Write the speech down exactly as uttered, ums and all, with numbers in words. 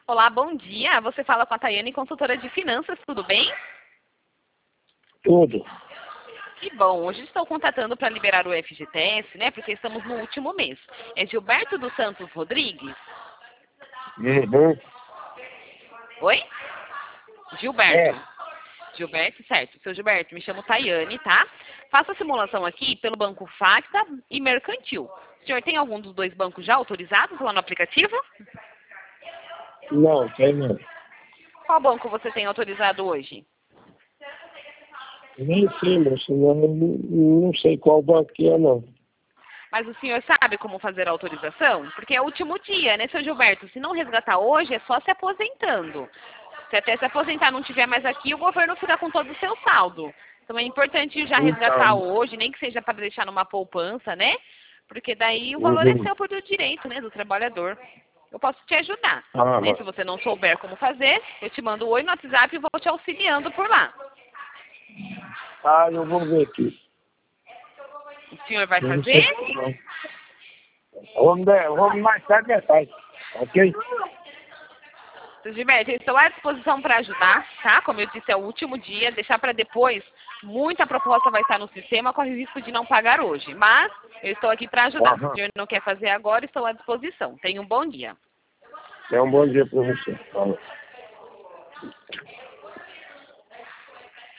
Olá, bom dia. Você fala com a Tayane, consultora de finanças, tudo bem? Tudo. Que bom. Hoje estou contatando para liberar o F G T S, né? Porque estamos no último mês. É Gilberto dos Santos Rodrigues? Uhum. Oi? Gilberto. É. Gilberto, certo. Seu Gilberto, me chamo Tayane, tá? Faço a simulação aqui pelo Banco Facta e Mercantil. O senhor tem algum dos dois bancos já autorizados lá no aplicativo? Não, tem não. Qual banco você tem autorizado hoje? Nem sei, moço. Não, não sei qual banco que é, não. Mas o senhor sabe como fazer a autorização? Porque é o último dia, né, seu Gilberto? Se não resgatar hoje, é só se aposentando. Se até se aposentar não tiver mais aqui, o governo fica com todo o seu saldo. Então é importante já resgatar Então, hoje, nem que seja para deixar numa poupança, né? Porque daí o valor é uhum. seu por direito, né, do trabalhador. Eu posso te ajudar, né? Aham. Se você não souber como fazer, eu te mando um oi no WhatsApp e vou te auxiliando por lá. Ah, eu vou ver aqui. O senhor vai Eu não sei fazer? não. Vamos, dar- vamos mais tarde detalhes, ok? Seu Gilberto, eu estou à disposição para ajudar, tá? Como eu disse, é o último dia, deixar para depois. Muita proposta vai estar no sistema, corre o risco de não pagar hoje. Mas eu estou aqui para ajudar. Se o Aham. senhor não quer fazer agora, estou à disposição. Tenha um bom dia. É um bom dia para você. Falou.